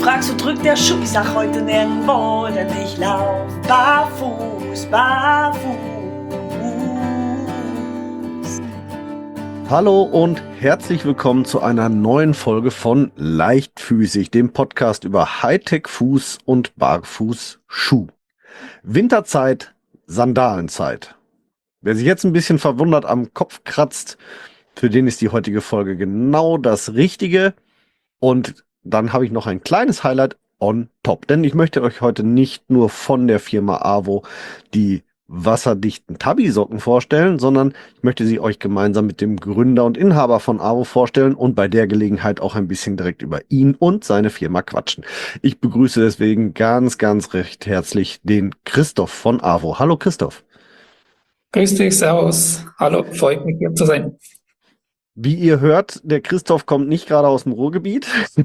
fragst, wo drückt der Schuh? Ich sag heute nirgendwo, denn ich lauf barfuß, barfuß. Hallo und herzlich willkommen zu einer neuen Folge von Leichtfüßig, dem Podcast über Hightech-Fuß und Barfuß-Schuh. Winterzeit, Sandalenzeit. Wer sich jetzt ein bisschen verwundert am Kopf kratzt, für den ist die heutige Folge genau das Richtige. Und dann habe ich noch ein kleines Highlight on top, denn ich möchte euch heute nicht nur von der Firma AWO die wasserdichten Tabi-Socken vorstellen, sondern ich möchte sie euch gemeinsam mit dem Gründer und Inhaber von AWO vorstellen und bei der Gelegenheit auch ein bisschen direkt über ihn und seine Firma quatschen. Ich begrüße deswegen ganz recht herzlich den Christoph von AWO. Hallo Christoph. Grüß dich, servus. Hallo, freut mich hier zu sein. Wie ihr hört, der Christoph kommt nicht gerade aus dem Ruhrgebiet.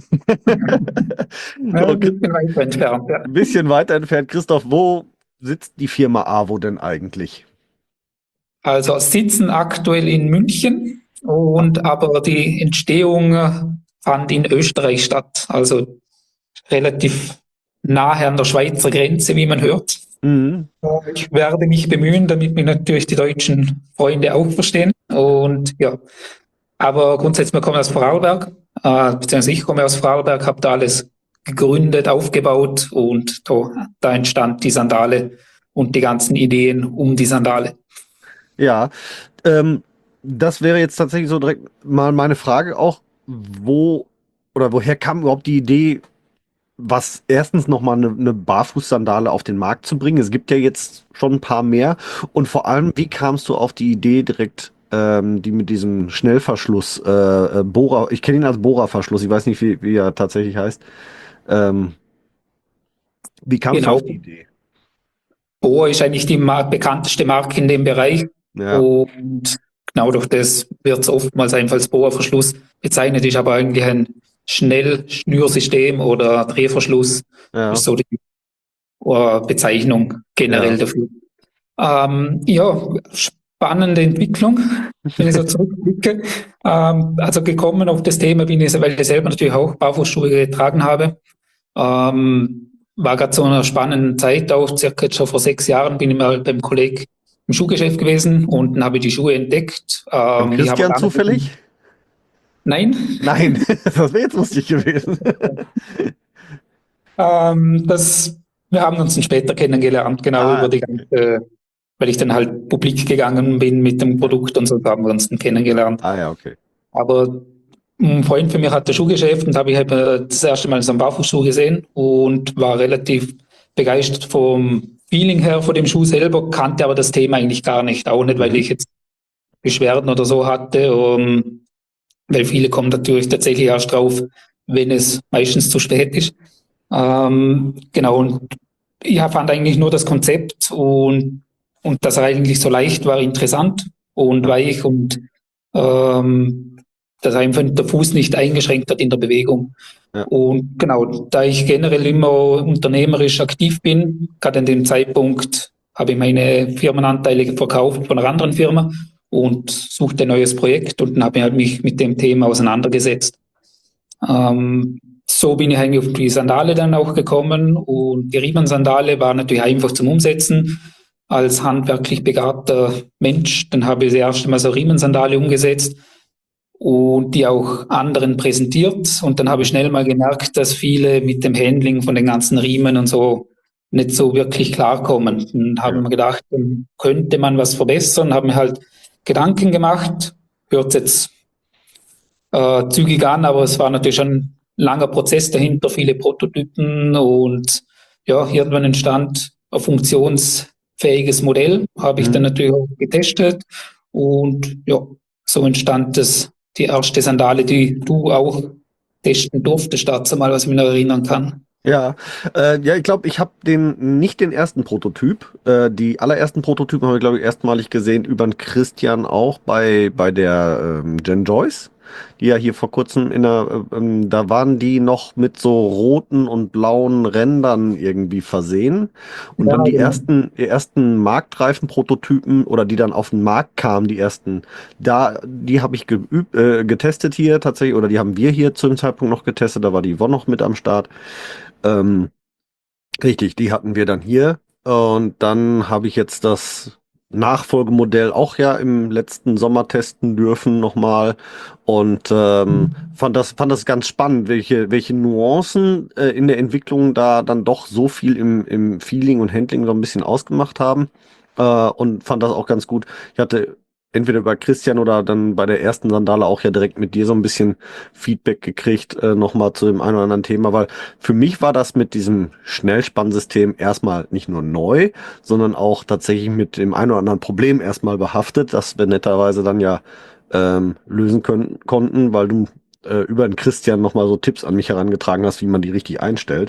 Ein bisschen weiter entfernt, ja. Ein bisschen weiter entfernt. Christoph, wo sitzt die Firma AWO denn eigentlich? Also sitzen aktuell in München aber die Entstehung fand in Österreich statt. Also relativ nahe an der Schweizer Grenze, wie man hört. Mhm. Ich werde mich bemühen, damit mich natürlich die deutschen Freunde auch verstehen. Und ja, aber grundsätzlich, wir kommen aus Vorarlberg, beziehungsweise ich komme aus Vorarlberg, habe da alles gegründet, aufgebaut und da entstand die Sandale und die ganzen Ideen um die Sandale. Ja, das wäre jetzt tatsächlich so direkt mal meine Frage auch, woher kam überhaupt die Idee, was erstens nochmal eine Barfußsandale auf den Markt zu bringen? Es gibt ja jetzt schon ein paar mehr. Und vor allem, wie kamst du auf die Idee direkt, die mit diesem Schnellverschluss, Bohrer, ich kenne ihn als Bohrerverschluss, ich weiß nicht, wie er tatsächlich heißt. Wie kamst du Genau. auf die Idee? Bohr ist eigentlich die bekannteste Marke in dem Bereich. Ja. Und genau durch das wird es oftmals einfach als Bohrerverschluss bezeichnet, ist aber eigentlich ein Schnellschnürsystem oder Drehverschluss. Ja. Das ist so die Bezeichnung generell dafür. Ja, spannende Entwicklung, wenn ich so zurückblicke. Also gekommen auf das Thema bin ich, weil ich selber natürlich auch Barfußschuhe getragen habe. War gerade so einer spannenden Zeit, auch circa schon vor 6 Jahren bin ich mal beim Kollegen im Schuhgeschäft gewesen und dann habe ich die Schuhe entdeckt. Christian zufällig? Nein. Nein, das wäre jetzt lustig gewesen. Wir haben uns dann später kennengelernt, genau über die ganze, weil ich dann halt publik gegangen bin mit dem Produkt und so haben wir uns dann kennengelernt. Ja, okay. Aber ein Freund von mir hatte Schuhgeschäft und habe ich halt das erste Mal so einen Barfußschuh gesehen und war relativ begeistert vom Feeling her von dem Schuh selber, kannte aber das Thema eigentlich gar nicht, auch nicht, weil ich jetzt Beschwerden oder so hatte, weil viele kommen natürlich tatsächlich erst drauf, wenn es meistens zu spät ist. Genau, und ich fand eigentlich nur das Konzept und das eigentlich so leicht war, interessant und weich und dass einfach der Fuß nicht eingeschränkt hat in der Bewegung. Ja. Und genau, da ich generell immer unternehmerisch aktiv bin, gerade an dem Zeitpunkt habe ich meine Firmenanteile verkauft von einer anderen Firma und suchte ein neues Projekt und dann habe ich halt mich mit dem Thema auseinandergesetzt. So bin ich eigentlich auf die Sandale dann auch gekommen und die Riemann-Sandale war natürlich einfach zum Umsetzen. Als handwerklich begabter Mensch, dann habe ich das erste Mal so Riemann-Sandale umgesetzt und die auch anderen präsentiert. Und dann habe ich schnell mal gemerkt, dass viele mit dem Handling von den ganzen Riemen und so nicht so wirklich klarkommen. Dann habe ich mir gedacht, dann könnte man was verbessern, habe mir halt Gedanken gemacht, hört jetzt zügig an, aber es war natürlich schon ein langer Prozess dahinter, viele Prototypen und ja, irgendwann entstand ein funktionsfähiges Modell, habe ich dann natürlich auch getestet und ja, so entstand die erste Sandale, die du auch testen durftest, dazu mal, was ich mich noch erinnern kann. Ja, ich glaube, ich habe nicht den ersten Prototyp. Die allerersten Prototypen habe ich, glaube ich, erstmalig gesehen über den Christian auch bei der Jen Joyce. die ja hier vor kurzem da waren die noch mit so roten und blauen Rändern irgendwie versehen. Und Ja, dann genau. die ersten marktreifen Prototypen oder die dann auf den Markt kamen, die ersten, die habe ich getestet hier tatsächlich, oder die haben wir hier zu dem Zeitpunkt noch getestet, da war die Yvonne noch mit am Start. Ähm, Richtig, die hatten wir dann hier. Und dann habe ich jetzt das Nachfolgemodell auch ja im letzten Sommer testen dürfen nochmal. Und fand das ganz spannend, welche Nuancen in der Entwicklung da dann doch so viel im Feeling und Handling so ein bisschen ausgemacht haben. Und fand das auch ganz gut. Ich hatte entweder bei Christian oder dann bei der ersten Sandale auch ja direkt mit dir so ein bisschen Feedback gekriegt, nochmal zu dem einen oder anderen Thema, weil für mich war das mit diesem Schnellspannsystem erstmal nicht nur neu, sondern auch tatsächlich mit dem einen oder anderen Problem erstmal behaftet, das wir netterweise dann ja lösen konnten, weil du über den Christian nochmal so Tipps an mich herangetragen hast, wie man die richtig einstellt.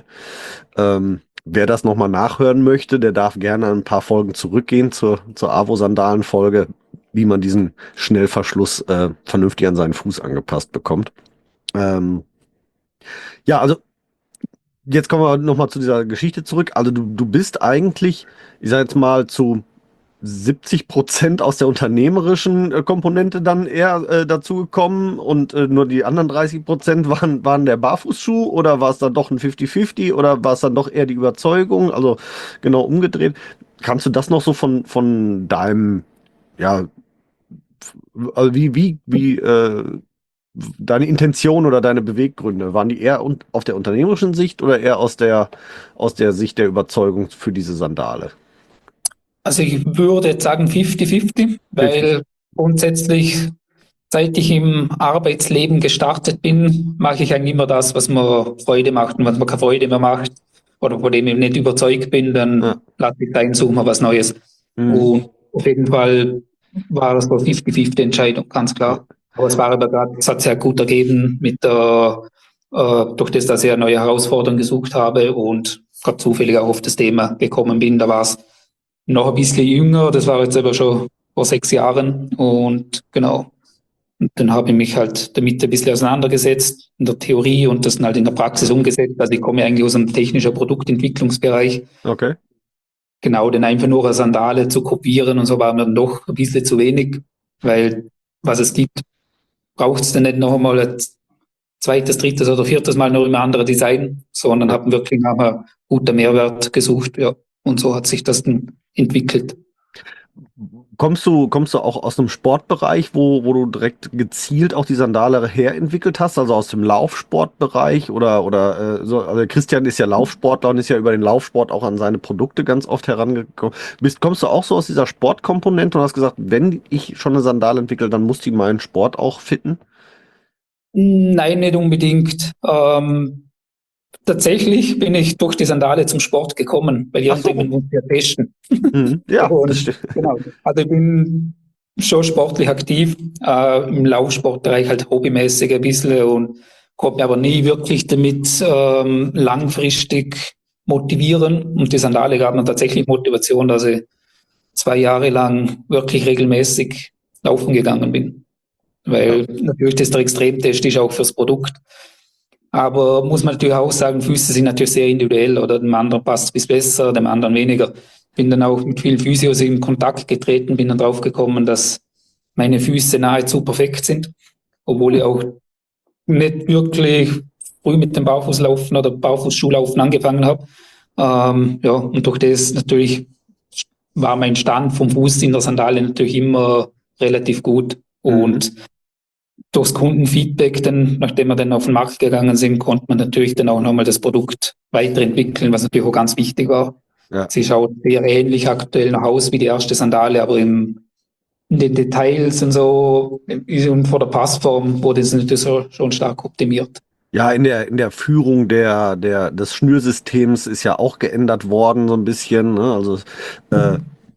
Wer das nochmal nachhören möchte, der darf gerne ein paar Folgen zurückgehen zur AWO-Sandalen-Folge, wie man diesen Schnellverschluss vernünftig an seinen Fuß angepasst bekommt. Ähm, ja, also jetzt kommen wir nochmal zu dieser Geschichte zurück. Also du bist eigentlich, ich sage jetzt mal, zu 70% aus der unternehmerischen Komponente dann eher dazugekommen und nur die anderen 30% waren der Barfußschuh, oder war es dann doch ein 50-50 oder war es dann doch eher die Überzeugung? Also genau umgedreht. Kannst du das noch so von deinem, ja, also wie deine Intention oder deine Beweggründe, waren die eher auf der unternehmerischen Sicht oder eher aus der Sicht der Überzeugung für diese Sandale? Also ich würde jetzt sagen 50-50, 50. weil grundsätzlich, seit ich im Arbeitsleben gestartet bin, mache ich eigentlich immer das, was mir Freude macht. Und wenn mir keine Freude mehr macht oder von dem ich nicht überzeugt bin, Ja. dann lasse ich sein, suche mir was Neues. Mhm. Und auf jeden Fall war das so 50-50 Entscheidung, ganz Ja. klar. Aber es war aber gerade, es hat sehr gut ergeben mit durch das, dass ich eine neue Herausforderung gesucht habe und gerade zufällig auch auf das Thema gekommen bin. Da war es noch ein bisschen jünger, das war jetzt aber schon vor 6 Jahren und genau. Und dann habe ich mich halt damit ein bisschen auseinandergesetzt in der Theorie und das dann halt in der Praxis umgesetzt. Also ich komme eigentlich aus einem technischen Produktentwicklungsbereich. Okay. Genau, denn einfach nur eine Sandale zu kopieren und so war mir dann doch ein bisschen zu wenig, weil was es gibt, braucht es dann nicht noch einmal ein zweites, drittes oder viertes Mal nur im anderen Design, sondern Ja. haben wirklich nach einem guten Mehrwert gesucht, ja. Und so hat sich das dann entwickelt. Kommst du auch aus einem Sportbereich, wo du direkt gezielt auch die Sandale herentwickelt hast, also aus dem Laufsportbereich oder so? Also Christian ist ja Laufsportler und ist ja über den Laufsport auch an seine Produkte ganz oft herangekommen. Kommst du auch so aus dieser Sportkomponente und hast gesagt, wenn ich schon eine Sandale entwickle, dann muss die meinen Sport auch fitten? Nein, nicht unbedingt. Tatsächlich bin ich durch die Sandale zum Sport gekommen, weil Ach so. irgendjemand muss ja testen. Mhm. Ja, das Und stimmt. genau, also ich bin schon sportlich aktiv, im Laufsportbereich halt hobbymäßig ein bisschen und konnte mich aber nie wirklich damit langfristig motivieren. Und die Sandale gab mir tatsächlich Motivation, dass ich 2 Jahre lang wirklich regelmäßig laufen gegangen bin. Ja. Weil natürlich das der Extremtest ist auch fürs Produkt. Aber muss man natürlich auch sagen, Füße sind natürlich sehr individuell oder dem anderen passt es bis besser, dem anderen weniger. Bin dann auch mit vielen Physios in Kontakt getreten, bin dann drauf gekommen, dass meine Füße nahezu perfekt sind, obwohl Hm. ich auch nicht wirklich früh mit dem Barfußlaufen oder Barfußschuhlaufen angefangen habe. Ja, und durch das natürlich war mein Stand vom Fuß in der Sandale natürlich immer relativ gut. Mhm. Und durchs Kundenfeedback, dann, nachdem wir dann auf den Markt gegangen sind, konnte man natürlich dann auch nochmal das Produkt weiterentwickeln, was natürlich auch ganz wichtig war. Ja. Sie schaut sehr ähnlich aktuell noch aus wie die erste Sandale, aber in den Details und so und vor der Passform wurde es natürlich so, schon stark optimiert. Ja, in der Führung des Schnürsystems ist ja auch geändert worden, so ein bisschen, ne? Also,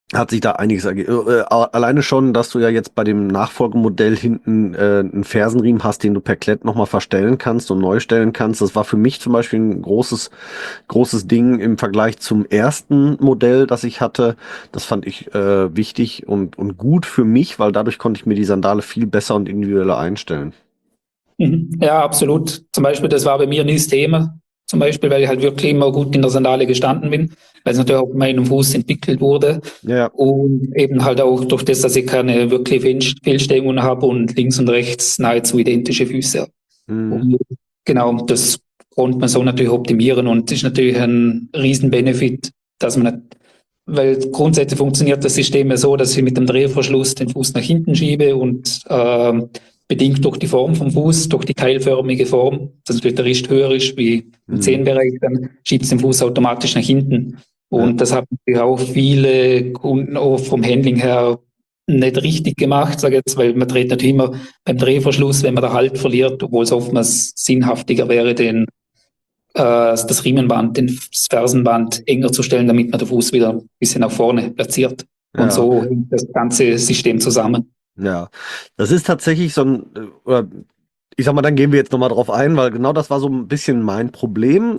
hat sich da einiges alleine schon, dass du ja jetzt bei dem Nachfolgemodell hinten einen Fersenriemen hast, den du per Klett nochmal verstellen kannst und neu stellen kannst. Das war für mich zum Beispiel ein großes Ding im Vergleich zum ersten Modell, das ich hatte. Das fand ich wichtig und gut für mich, weil dadurch konnte ich mir die Sandale viel besser und individueller einstellen. Ja, absolut. Zum Beispiel, das war bei mir nie das Thema. Zum Beispiel, weil ich halt wirklich immer gut in der Sandale gestanden bin, weil es natürlich auf meinem Fuß entwickelt wurde. Ja, Und eben halt auch durch das, dass ich keine wirklich Fehlstellungen habe und links und rechts nahezu identische Füße habe. mhm. Und genau, das konnte man so natürlich optimieren und ist natürlich ein Riesen-Benefit, dass man nicht, weil grundsätzlich funktioniert das System ja so, dass ich mit dem Drehverschluss den Fuß nach hinten schiebe und bedingt durch die Form vom Fuß, durch die keilförmige Form, dass natürlich der Rist höher ist wie im Mhm. Zehenbereich, dann schiebt es den Fuß automatisch nach hinten. Und das haben natürlich auch viele Kunden auch vom Handling her nicht richtig gemacht, sage ich jetzt, weil man dreht natürlich immer beim Drehverschluss, wenn man da Halt verliert, obwohl es oftmals sinnhaftiger wäre, das Riemenband, das Fersenband enger zu stellen, damit man den Fuß wieder ein bisschen nach vorne platziert. Und Ja. so hängt das ganze System zusammen. Ja, das ist tatsächlich so ein, oder ich sag mal, dann gehen wir jetzt nochmal drauf ein, weil genau das war so ein bisschen mein Problem.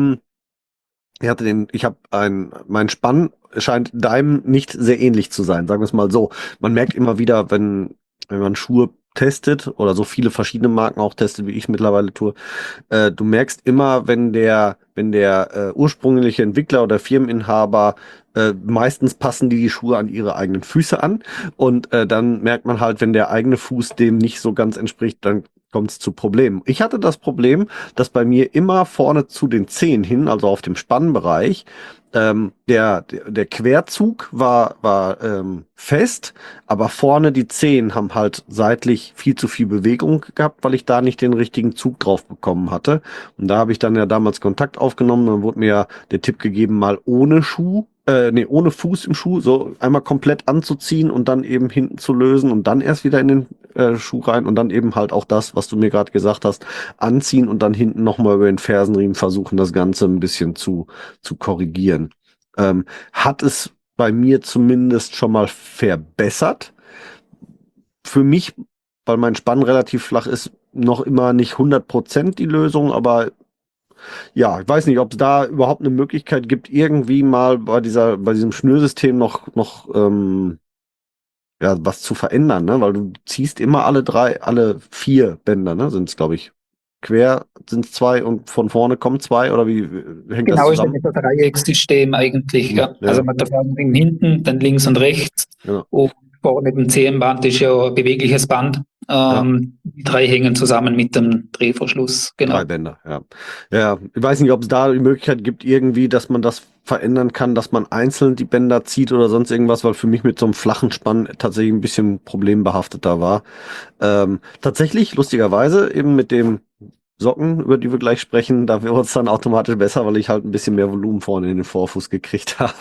Mein Spann scheint deinem nicht sehr ähnlich zu sein, sagen wir es mal so. Man merkt immer wieder, wenn man Schuhe testet oder so viele verschiedene Marken auch testet, wie ich mittlerweile tue, du merkst immer, wenn der ursprüngliche Entwickler oder Firmeninhaber meistens passen die Schuhe an ihre eigenen Füße an und dann merkt man halt, wenn der eigene Fuß dem nicht so ganz entspricht, dann kommt es zu Problemen. Ich hatte das Problem, dass bei mir immer vorne zu den Zehen hin, also auf dem Spannbereich, der Querzug war fest, aber vorne die Zehen haben halt seitlich viel zu viel Bewegung gehabt, weil ich da nicht den richtigen Zug drauf bekommen hatte. Und da habe ich dann ja damals Kontakt aufgenommen. Dann wurde mir ja der Tipp gegeben, mal ohne Fuß im Schuh, so einmal komplett anzuziehen und dann eben hinten zu lösen und dann erst wieder in den Schuh rein und dann eben halt auch das, was du mir gerade gesagt hast, anziehen und dann hinten nochmal über den Fersenriemen versuchen, das Ganze ein bisschen zu korrigieren. Hat es bei mir zumindest schon mal verbessert. Für mich, weil mein Spann relativ flach ist, noch immer nicht 100% die Lösung, aber ja, ich weiß nicht, ob es da überhaupt eine Möglichkeit gibt, irgendwie mal bei diesem Schnürsystem noch ja, was zu verändern, ne? Weil du ziehst immer alle vier Bänder, ne? Sind es, glaube ich. Quer sind es zwei und von vorne kommen zwei, oder wie hängt das Genau, ist zusammen? ein Dreiecksystem eigentlich. Hm, Ja. Also ja, man hat da vorne hinten, dann links und rechts. genau. Und vorne im Zehenband ist ja ein bewegliches Band. Ja. Die drei hängen zusammen mit dem Drehverschluss. Drei Genau. Bänder, ja. Ja, ich weiß nicht, ob es da die Möglichkeit gibt, irgendwie, dass man das verändern kann, dass man einzeln die Bänder zieht oder sonst irgendwas, weil für mich mit so einem flachen Spann tatsächlich ein bisschen problembehafteter war. Tatsächlich, lustigerweise, eben mit dem Socken, über die wir gleich sprechen, da wird es dann automatisch besser, weil ich halt ein bisschen mehr Volumen vorne in den Vorfuß gekriegt habe.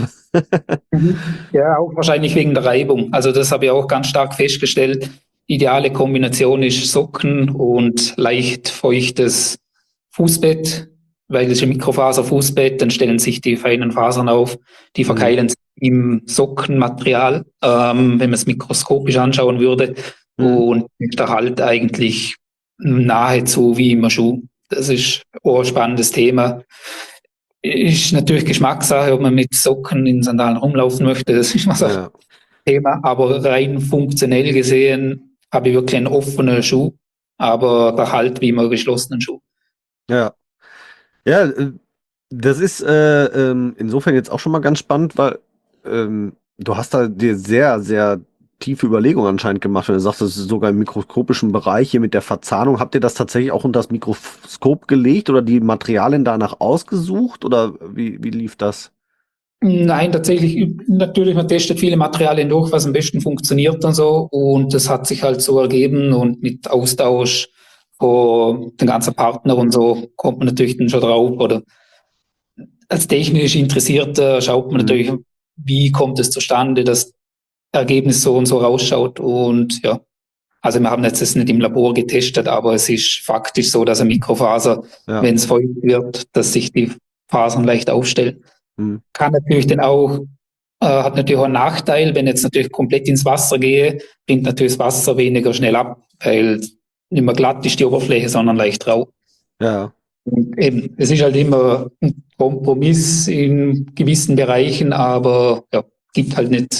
Ja, auch wahrscheinlich wegen der Reibung. Also das habe ich auch ganz stark festgestellt. Ideale Kombination ist Socken und leicht feuchtes Fußbett, weil das ist ein Mikrofaserfußbett, dann stellen sich die feinen Fasern auf, die Mhm. verkeilen sich im Sockenmaterial, wenn man es mikroskopisch anschauen würde. Mhm. Und der Halt eigentlich nahezu wie im Schuh. Das ist auch ein spannendes Thema. Ist natürlich Geschmackssache, ob man mit Socken in Sandalen rumlaufen möchte. Das ist mal so ein Ja, Thema. Aber rein funktionell gesehen habe ich wirklich einen offenen Schuh, aber der Halt wie immer geschlossenen Schuh. ja. Ja, das ist insofern jetzt auch schon mal ganz spannend, weil du hast da dir sehr, sehr tiefe Überlegungen anscheinend gemacht, wenn du sagst, das ist sogar im mikroskopischen Bereich hier mit der Verzahnung. Habt ihr das tatsächlich auch unter das Mikroskop gelegt oder die Materialien danach ausgesucht oder wie lief das? Nein, tatsächlich, natürlich, man testet viele Materialien durch, was am besten funktioniert und so. Und das hat sich halt so ergeben und mit Austausch von den ganzen Partner und so kommt man natürlich dann schon drauf. Oder als technisch Interessierter schaut man Hm, natürlich, wie kommt es zustande, dass Ergebnis so und so rausschaut. Und ja, also wir haben jetzt das nicht im Labor getestet, aber es ist faktisch so, dass eine Mikrofaser, ja. wenn es feucht wird, dass sich die Fasern leicht aufstellen. Hm, Kann natürlich dann auch hat natürlich auch einen Nachteil, wenn ich jetzt natürlich komplett ins Wasser gehe, rinnt natürlich das Wasser weniger schnell ab, weil nicht mehr glatt ist die Oberfläche, sondern leicht rau. Ja. Und eben, es ist halt immer ein Kompromiss in gewissen Bereichen, aber ja, gibt halt nicht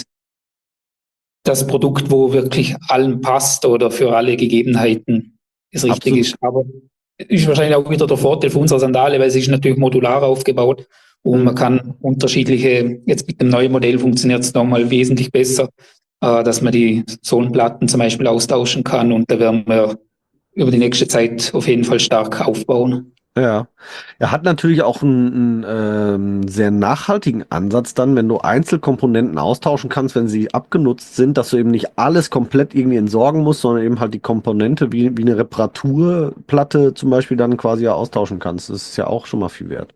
das Produkt, wo wirklich allen passt oder für alle Gegebenheiten es richtig Absolut. ist. Aber ist wahrscheinlich auch wieder der Vorteil von unserer Sandale, weil sie ist natürlich modular aufgebaut und man kann unterschiedliche, jetzt mit dem neuen Modell funktioniert es nochmal wesentlich besser, dass man die Sohlenplatten zum Beispiel austauschen kann und da werden wir über die nächste Zeit auf jeden Fall stark aufbauen. Ja, er hat natürlich auch einen sehr nachhaltigen Ansatz dann, wenn du Einzelkomponenten austauschen kannst, wenn sie abgenutzt sind, dass du eben nicht alles komplett irgendwie entsorgen musst, sondern eben halt die Komponente wie eine Reparaturplatte zum Beispiel dann quasi ja austauschen kannst. Das ist ja auch schon mal viel wert.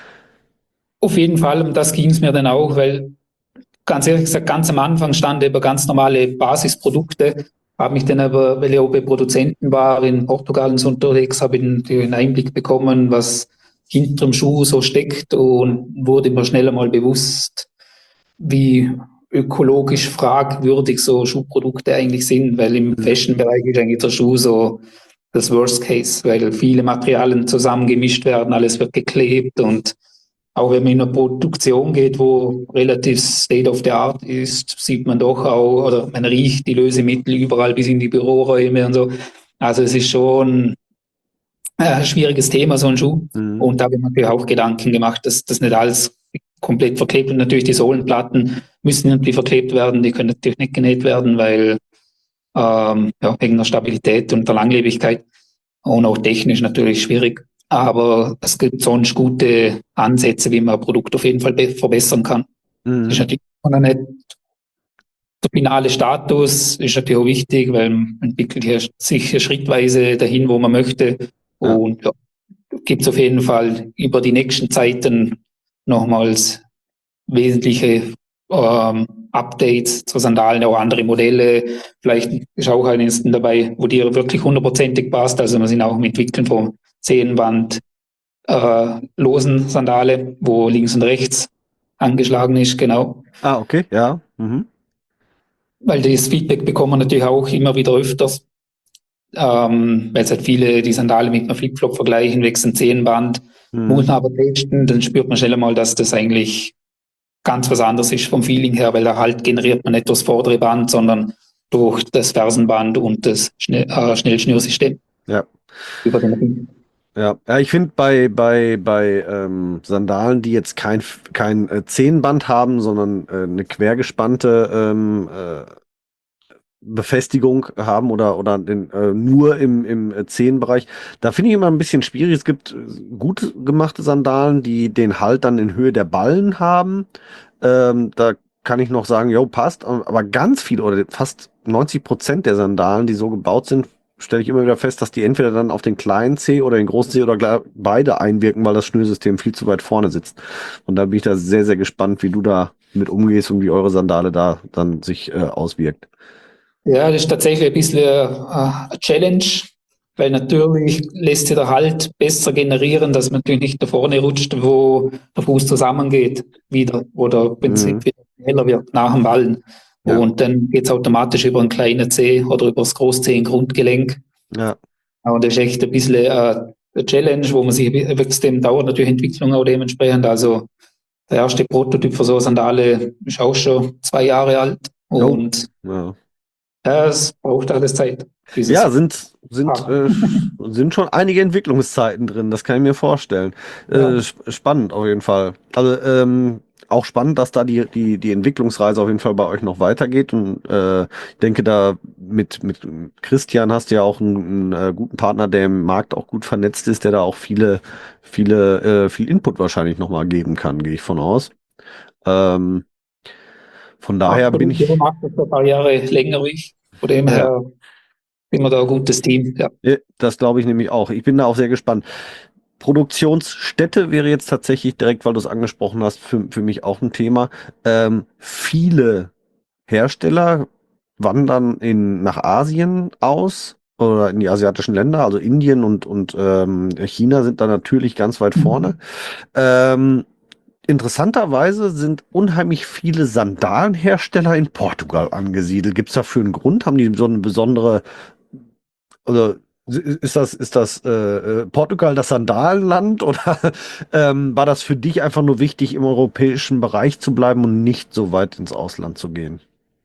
Auf jeden Fall, um das ging es mir dann auch, weil ganz ehrlich gesagt, ganz am Anfang stand über ganz normale Basisprodukte, habe mich dann aber, weil ich auch bei Produzenten war, in Portugal und so unterwegs, habe ich einen Einblick bekommen, was hinterm Schuh so steckt und wurde mir schneller mal bewusst, wie ökologisch fragwürdig so Schuhprodukte eigentlich sind, weil im Fashion-Bereich ist eigentlich der Schuh so das Worst Case, weil viele Materialien zusammengemischt werden, alles wird geklebt und auch wenn man in eine Produktion geht, wo relativ State of the Art ist, sieht man doch auch, oder man riecht die Lösemittel überall bis in die Büroräume und so. Also es ist schon ein schwieriges Thema, so ein Schuh. Mhm. Und da habe ich mir natürlich auch Gedanken gemacht, dass das nicht alles komplett verklebt und natürlich die Sohlenplatten müssen natürlich verklebt werden, die können natürlich nicht genäht werden, weil ja, wegen der Stabilität und der Langlebigkeit und auch technisch natürlich schwierig. Aber es gibt sonst gute Ansätze, wie man ein Produkt auf jeden Fall verbessern kann. Das ist Mhm. natürlich auch noch nicht der finale Status, ist natürlich auch wichtig, weil man entwickelt hier sich schrittweise dahin, wo man möchte. Ja. Und ja, gibt es auf jeden Fall über die nächsten Zeiten nochmals wesentliche Updates zur Sandalen, auch andere Modelle. Vielleicht ist auch eines dabei, wo dir wirklich hundertprozentig passt. Also wir sind auch im Entwickeln von Zehenband losen Sandale, wo links und rechts angeschlagen ist, genau. Ah, okay, ja. Mhm. Weil das Feedback bekommen wir natürlich auch immer wieder öfters, weil es halt viele die Sandale mit einem Flipflop vergleichen, wechseln Zehenband, muss Mhm. man aber testen, dann spürt man schnell mal, dass das eigentlich ganz was anderes ist vom Feeling her, weil der Halt generiert man nicht durch das vordere Band, sondern durch das Fersenband und das Schnellschnürsystem Ja. über den Ring. Ja, ja, ich finde bei Sandalen, die jetzt kein Zehenband haben, sondern eine quergespannte Befestigung haben oder nur im Zehenbereich, da finde ich immer ein bisschen schwierig. Es gibt gut gemachte Sandalen, die den Halt dann in Höhe der Ballen haben. Da kann ich noch sagen, jo, passt. Aber ganz viel oder fast 90% der Sandalen, die so gebaut sind, stelle ich immer wieder fest, dass die entweder dann auf den kleinen Zeh oder den großen Zeh oder beide einwirken, weil das Schnürsystem viel zu weit vorne sitzt. Und da bin ich da sehr, sehr gespannt, wie du da mit umgehst und wie eure Sandale da dann sich auswirkt. Ja, das ist tatsächlich ein bisschen eine Challenge, weil natürlich lässt sich der Halt besser generieren, dass man natürlich nicht da vorne rutscht, wo der Fuß zusammengeht, wieder, wo der Mhm. Prinzip wieder schneller wird nach dem Ballen. Ja, Und dann geht es automatisch über einen kleinen Zeh oder über das Großzeh in Grundgelenk. ja, Und das ist echt ein bisschen eine Challenge, wo man sich extrem dauert, natürlich Entwicklung auch dementsprechend. Also der erste Prototyp für so eine Sandale ist auch schon 2 Jahre alt oh, und ja. es braucht alles Zeit, bis Ja, es sind, passt. sind schon einige Entwicklungszeiten drin, das kann ich mir vorstellen. Ja. Spannend auf jeden Fall. Also auch spannend, dass da die Entwicklungsreise auf jeden Fall bei euch noch weitergeht. Und ich denke, da mit Christian hast du ja auch einen guten Partner, der im Markt auch gut vernetzt ist, der da auch viel Input wahrscheinlich nochmal geben kann, gehe ich von aus. Ähm, von daher bin Absolut, der ich, macht das schon ein paar Jahre länger wie ich. Von dem ja, her sind wir da ein gutes Team. Ja. das glaube ich nämlich auch. Ich bin da auch sehr gespannt. Produktionsstätte wäre jetzt tatsächlich direkt, weil du es angesprochen hast, für mich auch ein Thema. Viele Hersteller wandern nach Asien aus oder in die asiatischen Länder, also Indien und China sind da natürlich ganz weit vorne. Ähm, interessanterweise sind unheimlich viele Sandalenhersteller in Portugal angesiedelt. Gibt es dafür einen Grund? Haben die so eine besondere, oder ist das Portugal das Sandalenland oder war das für dich einfach nur wichtig, im europäischen Bereich zu bleiben und nicht so weit ins Ausland zu gehen?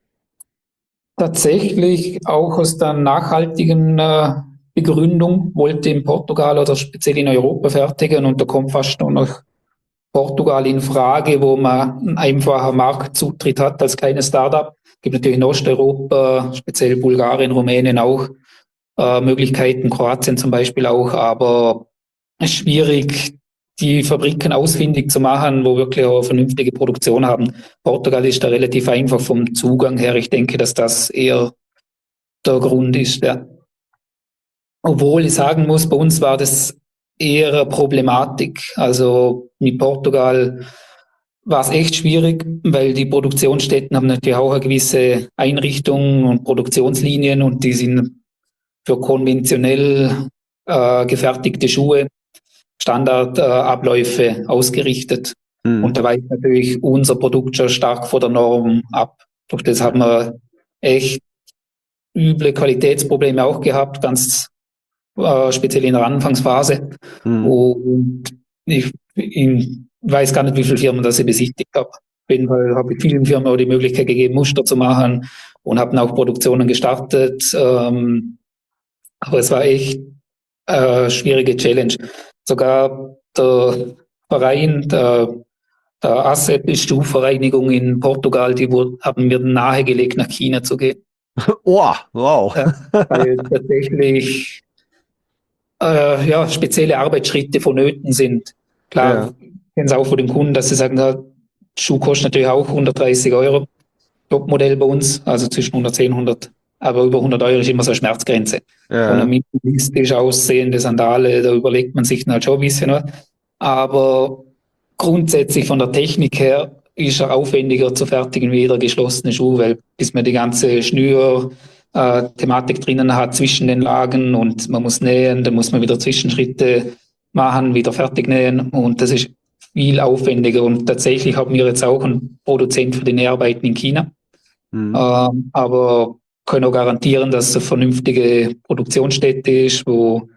Tatsächlich auch aus der nachhaltigen Begründung wollte in Portugal oder speziell in Europa fertigen und da kommt fast nur noch Portugal in Frage, wo man einen einfachen Marktzutritt hat als kleines Startup. Es gibt natürlich in Osteuropa, speziell Bulgarien, Rumänien auch Möglichkeiten, Kroatien zum Beispiel auch, aber es ist schwierig, die Fabriken ausfindig zu machen, wo wirklich auch eine vernünftige Produktion haben. Portugal ist da relativ einfach vom Zugang her. Ich denke, dass das eher der Grund ist. Ja. Obwohl ich sagen muss, bei uns war das eher eine Problematik. Also mit Portugal war es echt schwierig, weil die Produktionsstätten haben natürlich auch eine gewisse Einrichtung und Produktionslinien und die sind für konventionell gefertigte Schuhe Standardabläufe ausgerichtet. Mhm. Und da weicht natürlich unser Produkt schon stark vor der Norm ab. Durch das haben wir echt üble Qualitätsprobleme auch gehabt, ganz speziell in der Anfangsphase. Mhm. Und ich weiß gar nicht, wie viele Firmen das ich besichtigt habe. Auf jeden Fall habe ich vielen Firmen auch die Möglichkeit gegeben, Muster zu machen und haben auch Produktionen gestartet. Aber es war echt schwierige Challenge. Sogar der Verein, der ASEP-Stufvereinigung in Portugal, haben mir nahegelegt, nach China zu gehen. Oh, wow. Ja, weil tatsächlich ja, spezielle Arbeitsschritte vonnöten sind. Klar, Ja, ich kenne es auch von den Kunden, dass sie sagen, ja, Schuh kostet natürlich auch 130 Euro. Topmodell bei uns, also zwischen 110 und 100, aber über 100 Euro ist immer so eine Schmerzgrenze. So eine ja. minimalistisch aussehende Sandale, da überlegt man sich dann halt schon ein bisschen was. Aber grundsätzlich von der Technik her ist er aufwendiger zu fertigen wie jeder geschlossene Schuh, weil bis man die ganze Thematik drinnen hat zwischen den Lagen und man muss nähen, dann muss man wieder Zwischenschritte machen, wieder fertig nähen und das ist viel aufwendiger und tatsächlich haben wir jetzt auch einen Produzent für die Näharbeiten in China, Mhm. aber können auch garantieren, dass es eine vernünftige Produktionsstätte ist, wo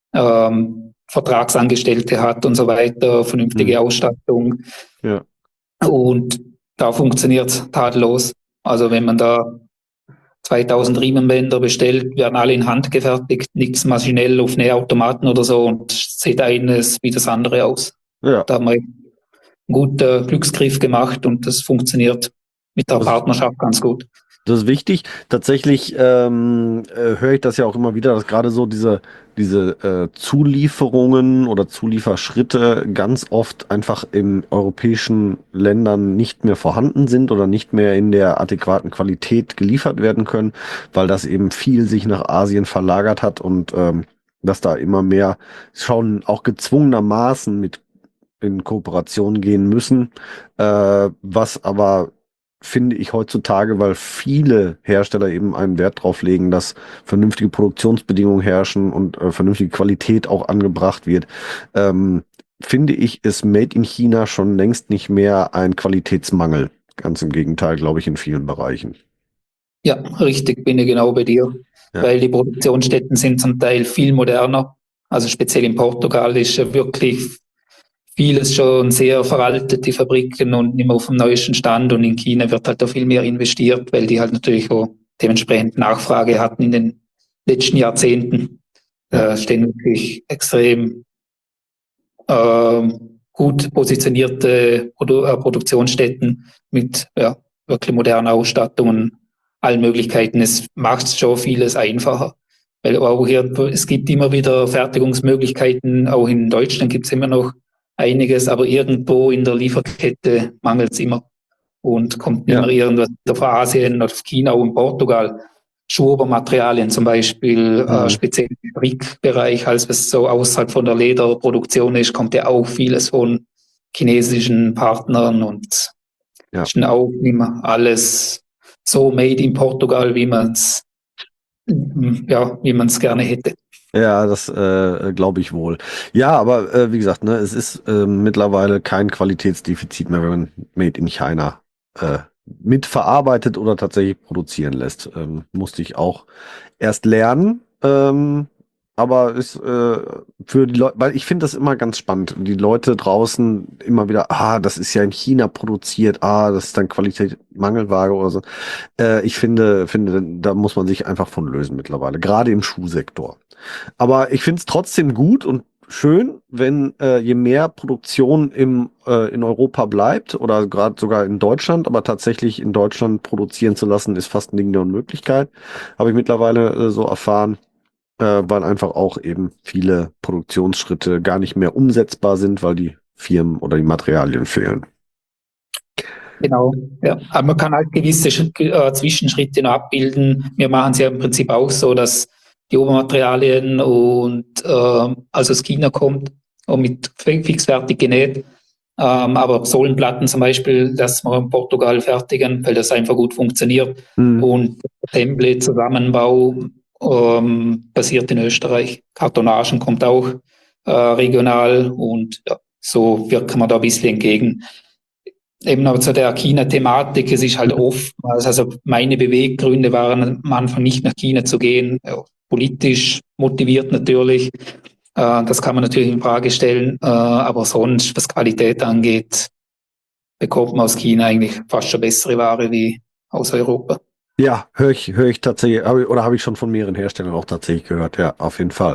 Vertragsangestellte hat und so weiter, vernünftige Mhm. Ausstattung Ja. und da funktioniert es tadellos. Also wenn man da 2000 Riemenbänder bestellt, werden alle in Hand gefertigt, nichts maschinell auf Nähautomaten oder so und sieht eines wie das andere aus. Ja. Da haben wir einen guten Glücksgriff gemacht und das funktioniert mit der Das Partnerschaft ganz gut. Das ist wichtig. Tatsächlich höre ich das ja auch immer wieder, dass gerade so diese Zulieferungen oder Zulieferschritte ganz oft einfach in europäischen Ländern nicht mehr vorhanden sind oder nicht mehr in der adäquaten Qualität geliefert werden können, weil das eben viel sich nach Asien verlagert hat und dass da immer mehr schon auch gezwungenermaßen mit in Kooperation gehen müssen, was aber finde ich heutzutage, weil viele Hersteller eben einen Wert drauf legen, dass vernünftige Produktionsbedingungen herrschen und vernünftige Qualität auch angebracht wird, finde ich, ist Made in China schon längst nicht mehr ein Qualitätsmangel. Ganz im Gegenteil, glaube ich, in vielen Bereichen. Ja, richtig, bin ich genau bei dir, Ja. weil die Produktionsstätten sind zum Teil viel moderner. Also speziell in Portugal ist ja wirklich vieles schon sehr veraltet, die Fabriken und nicht mehr auf dem neuesten Stand. Und in China wird halt auch viel mehr investiert, weil die halt natürlich auch dementsprechend Nachfrage hatten in den letzten Jahrzehnten. Ja. Da stehen wirklich extrem gut positionierte Produktionsstätten mit ja, wirklich moderner Ausstattung und allen Möglichkeiten. Es macht schon vieles einfacher. Weil auch hier, es gibt immer wieder Fertigungsmöglichkeiten, auch in Deutschland gibt es immer noch einiges, aber irgendwo in der Lieferkette mangelt es immer und kommt immer Ja. irgendwas von Asien oder China und Portugal. Schuhmaterialien zum Beispiel, Mhm. speziell im Strickbereich, als es so außerhalb von der Lederproduktion ist, kommt ja auch vieles von chinesischen Partnern und Ja. ist auch nicht mehr alles so made in Portugal, wie man es ja, wie man es gerne hätte. Ja, das glaube ich wohl. Ja, aber wie gesagt, ne, es ist mittlerweile kein Qualitätsdefizit mehr, wenn man Made in China mitverarbeitet oder tatsächlich produzieren lässt. Musste ich auch erst lernen. Aber ist für die Leute, weil ich finde das immer ganz spannend. Die Leute draußen immer wieder, das ist ja in China produziert, das ist dann Qualität Mangelware oder so. Ich finde, da muss man sich einfach von lösen mittlerweile, gerade im Schuhsektor. Aber ich finde es trotzdem gut und schön, wenn je mehr Produktion in Europa bleibt oder gerade sogar in Deutschland, aber tatsächlich in Deutschland produzieren zu lassen, ist fast ein Ding der Unmöglichkeit. Habe ich mittlerweile so erfahren, weil einfach auch eben viele Produktionsschritte gar nicht mehr umsetzbar sind, weil die Firmen oder die Materialien fehlen. Genau, ja. Aber man kann halt gewisse Zwischenschritte noch abbilden. Wir machen es ja im Prinzip auch so, dass die Obermaterialien und also aus China kommt und mit fixfertig genäht. Aber Sohlenplatten zum Beispiel, das wir in Portugal fertigen, weil das einfach gut funktioniert. Mhm. Und Assembly, Zusammenbau passiert in Österreich. Kartonagen kommt auch regional und ja, so wirken wir da ein bisschen entgegen. Eben aber zu der China-Thematik, es ist halt oftmals, also meine Beweggründe waren am Anfang nicht nach China zu gehen, ja, politisch motiviert natürlich, das kann man natürlich in Frage stellen, aber sonst, was Qualität angeht, bekommt man aus China eigentlich fast schon bessere Ware wie aus Europa. Ja, höre ich tatsächlich, oder habe ich schon von mehreren Herstellern auch tatsächlich gehört, ja, auf jeden Fall.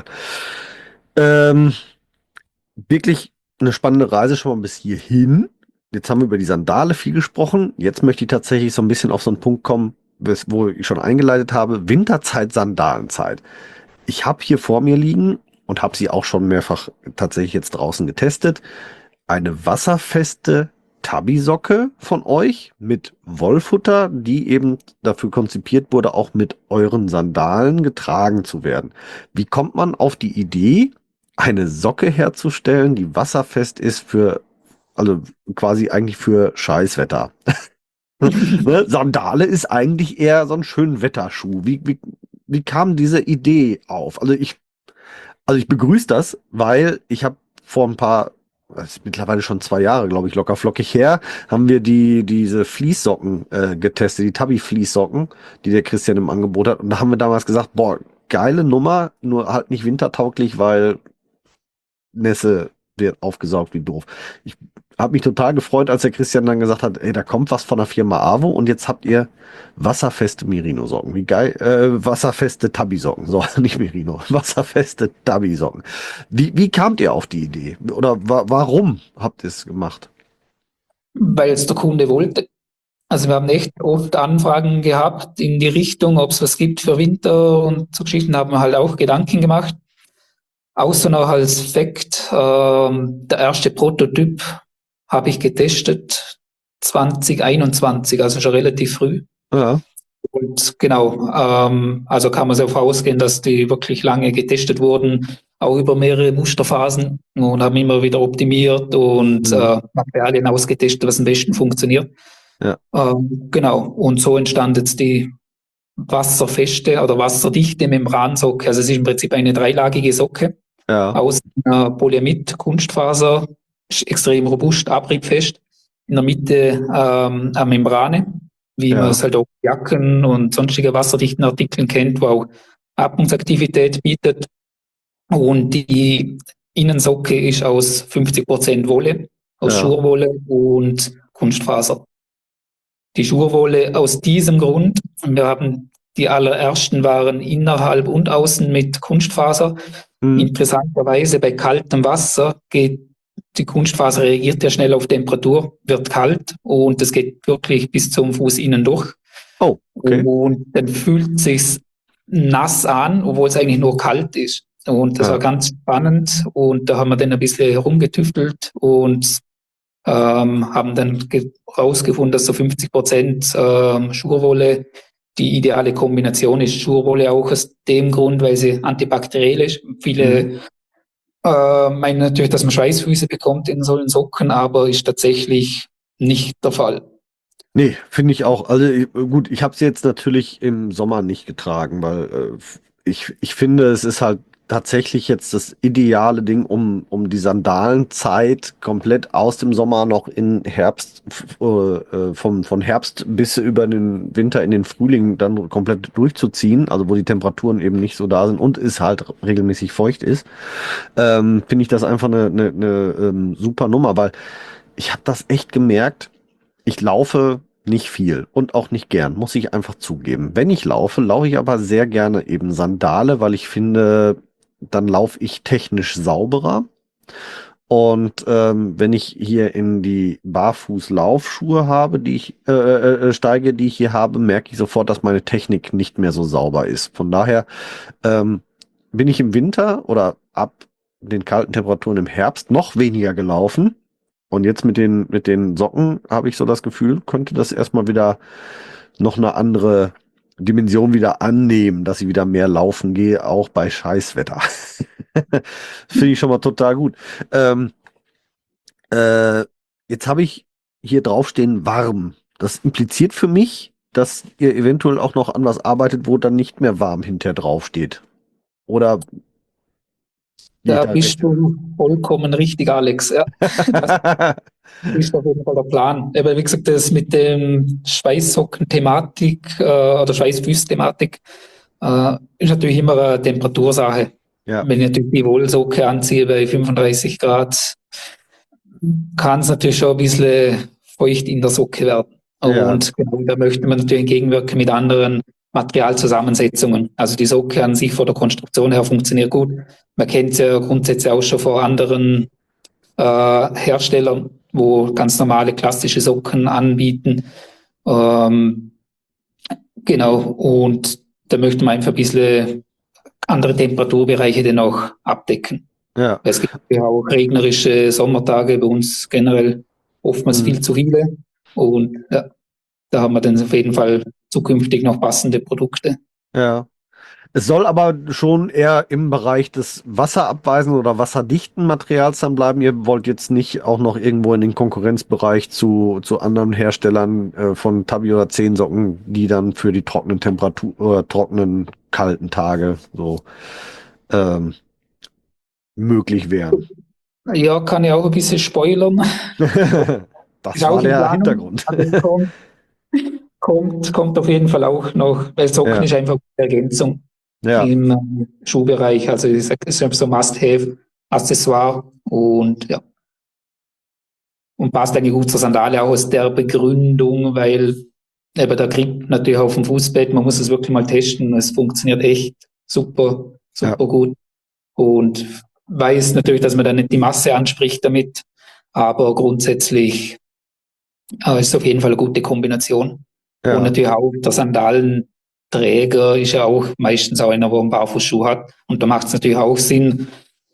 Ähm, Wirklich eine spannende Reise schon mal bis hierhin. Jetzt haben wir über die Sandale viel gesprochen. Jetzt möchte ich tatsächlich so ein bisschen auf so einen Punkt kommen, wo ich schon eingeleitet habe. Winterzeit, Sandalenzeit. Ich habe hier vor mir liegen und habe sie auch schon mehrfach tatsächlich jetzt draußen getestet. Eine wasserfeste Tabby-Socke von euch mit Wollfutter, die eben dafür konzipiert wurde, auch mit euren Sandalen getragen zu werden. Wie kommt man auf die Idee, eine Socke herzustellen, die wasserfest ist also quasi eigentlich für Scheißwetter? Ne? Sandale ist eigentlich eher so ein schön Wetterschuh. Wie kam diese Idee auf? Also ich begrüße das, weil ich habe vor ein paar, das ist mittlerweile schon 2 Jahre, glaube ich, locker flockig her, haben wir diese Fließsocken getestet, die Tabby-Fließsocken, die der Christian im Angebot hat. Und da haben wir damals gesagt, boah, geile Nummer, nur halt nicht wintertauglich, weil Nässe wird aufgesaugt wie doof. Ich habe mich total gefreut, als der Christian dann gesagt hat, ey, da kommt was von der Firma Avo und jetzt habt ihr wasserfeste Merino-Socken. Wie geil, wasserfeste Tabby-Socken. So, nicht Merino, wasserfeste Tabby-Socken. Wie kamt ihr auf die Idee? Oder warum habt ihr es gemacht? Weil es der Kunde wollte. Also wir haben echt oft Anfragen gehabt in die Richtung, ob es was gibt für Winter und so Geschichten, haben wir halt auch Gedanken gemacht. Außer noch als Fakt, der erste Prototyp habe ich getestet 2021, also schon relativ früh. Ja, Und genau, also kann man davon ausgehen, dass die wirklich lange getestet wurden, auch über mehrere Musterphasen und haben immer wieder optimiert und mhm. Materialien ausgetestet, was am besten funktioniert. Ja, Genau, und so entstand jetzt die wasserfeste oder wasserdichte Membransocke. Also es ist im Prinzip eine dreilagige Socke ja, aus einer Polyamid-Kunstfaser, ist extrem robust, abriebfest. In der Mitte eine Membrane, wie man ja, es halt auch Jacken und sonstige wasserdichten Artikeln kennt, wo auch Atmungsaktivität bietet. Und die Innensocke ist aus 50% Wolle, aus ja, Schurwolle und Kunstfaser. Die Schurwolle aus diesem Grund, wir haben die allerersten waren innerhalb und außen mit Kunstfaser. mhm. Interessanterweise bei kaltem Wasser geht die Kunstfaser reagiert ja schnell auf Temperatur, wird kalt und es geht wirklich bis zum Fuß innen durch. Oh, okay. Und dann fühlt sich's nass an, obwohl es eigentlich nur kalt ist. Und das war Ja, ganz spannend. Und da haben wir dann ein bisschen herumgetüftelt und haben dann herausgefunden, dass so 50% Schurwolle die ideale Kombination ist. Schurwolle auch aus dem Grund, weil sie antibakteriell ist. mhm. Viele meinen natürlich, dass man Schweißfüße bekommt in solchen Socken, aber ist tatsächlich nicht der Fall. Nee, finde ich auch. Also gut, ich habe es jetzt natürlich im Sommer nicht getragen, weil ich finde, es ist halt tatsächlich jetzt das ideale Ding, um die Sandalenzeit komplett aus dem Sommer noch in Herbst, von Herbst bis über den Winter in den Frühling dann komplett durchzuziehen, also wo die Temperaturen eben nicht so da sind und es halt regelmäßig feucht ist, finde ich das einfach eine super Nummer, weil ich habe das echt gemerkt, ich laufe nicht viel und auch nicht gern, muss ich einfach zugeben. Wenn ich laufe, laufe ich aber sehr gerne eben Sandale, weil ich finde, dann laufe ich technisch sauberer. Und wenn ich hier in die Barfuß-Laufschuhe habe, die ich steige, die ich hier habe, merke ich sofort, dass meine Technik nicht mehr so sauber ist. Von daher ähm, bin ich im Winter oder ab den kalten Temperaturen im Herbst noch weniger gelaufen. Und jetzt mit den Socken habe ich so das Gefühl, könnte das erstmal wieder noch eine andere Dimension wieder annehmen, dass ich wieder mehr laufen gehe, auch bei Scheißwetter. Finde ich schon mal total gut. Ähm, äh, Jetzt habe ich hier draufstehen warm. Das impliziert für mich, dass ihr eventuell auch noch an was arbeitet, wo dann nicht mehr warm hinterher draufsteht. Oder liege ich Da da recht? bist du vollkommen richtig, Alex. Ja, das ist auf jeden Fall der Plan. Aber wie gesagt, das mit dem Schweißsocken-Thematik oder Schweißfüß-Thematik ist natürlich immer eine Temperatursache. Ja, Wenn ich natürlich die Wollsocke anziehe bei 35 Grad, kann es natürlich schon ein bisschen feucht in der Socke werden. ja, Und genau, da möchte man natürlich entgegenwirken mit anderen Materialzusammensetzungen. Also die Socke an sich von der Konstruktion her funktioniert gut. Man kennt es ja grundsätzlich auch schon von anderen Herstellern, wo ganz normale klassische Socken anbieten. Ähm, genau, und da möchte man einfach ein bisschen andere Temperaturbereiche dann auch abdecken. ja. Es gibt ja auch regnerische Sommertage bei uns generell oftmals Mhm. viel zu viele. Und ja, da haben wir dann auf jeden Fall zukünftig noch passende Produkte. Ja. Es soll aber schon eher im Bereich des wasserabweisenden oder wasserdichten Materials dann bleiben. Ihr wollt jetzt nicht auch noch irgendwo in den Konkurrenzbereich zu anderen Herstellern von Tabi oder Zehensocken, die dann für die trockenen Temperatur oder trockenen kalten Tage so ähm, möglich wären. Ja, kann ich auch ein bisschen spoilern. Das Ist auch war in der Planung. Hintergrund. Also kommt auf jeden Fall auch noch, weil Socken Ja, ist einfach eine Ergänzung ja, im Schuhbereich. Also ich sag, es ist so Must-have, Accessoire und ja, und passt eigentlich gut zur Sandale auch aus der Begründung, weil eben der Grip natürlich auf dem Fußbett, man muss es wirklich mal testen. Es funktioniert echt super, ja, super gut und weiß natürlich, dass man da nicht die Masse anspricht damit, aber grundsätzlich ist es auf jeden Fall eine gute Kombination. Und ja, natürlich auch der Sandalenträger ist ja auch meistens auch einer, der einen Barfußschuh hat. Und da macht es natürlich auch Sinn,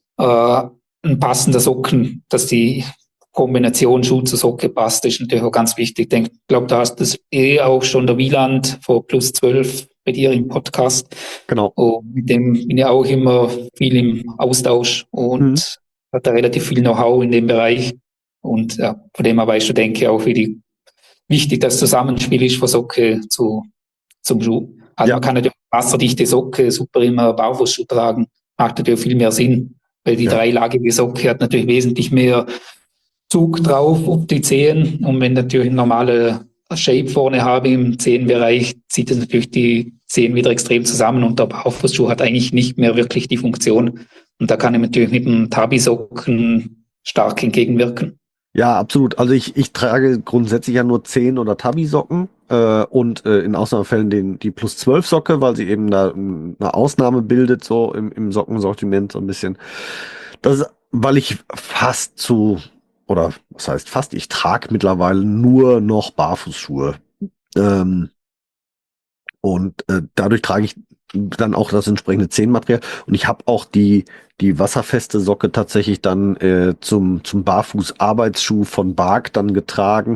ein passender Socken, dass die Kombination Schuh zu Socke passt, ist natürlich auch ganz wichtig. Ich glaube, da hast das auch schon der Wieland vor plus 12 bei dir im Podcast. genau. Und mit dem bin ich auch immer viel im Austausch Mhm. und hat da relativ viel Know-how in dem Bereich. Und ja, von dem her weißt du, denke ich, auch, wie wichtig das Zusammenspiel ist von Socke zum Schuh. Also Ja, man kann natürlich wasserdichte Socke super immer Barfußschuh tragen, macht natürlich viel mehr Sinn, weil die ja, dreilagige Socke hat natürlich wesentlich mehr Zug drauf auf die Zehen. Und wenn natürlich ein normale Shape vorne habe im Zehenbereich, zieht es natürlich die Zehen wieder extrem zusammen und der Barfußschuh hat eigentlich nicht mehr wirklich die Funktion. Und da kann ich natürlich mit dem Tabi-Socken stark entgegenwirken. ja, absolut. Also ich trage grundsätzlich ja nur 10 oder Tabi-Socken und in Ausnahmefällen die plus 12 Socke, weil sie eben da eine Ausnahme bildet, so im Sockensortiment so ein bisschen. Das ist, weil ich fast oder was heißt fast, ich trage mittlerweile nur noch Barfußschuhe. Ähm, und dadurch trage ich dann auch das entsprechende Zehenmaterial. Und ich habe auch die wasserfeste Socke tatsächlich dann zum Barfuß-Arbeitsschuh von Bark dann getragen,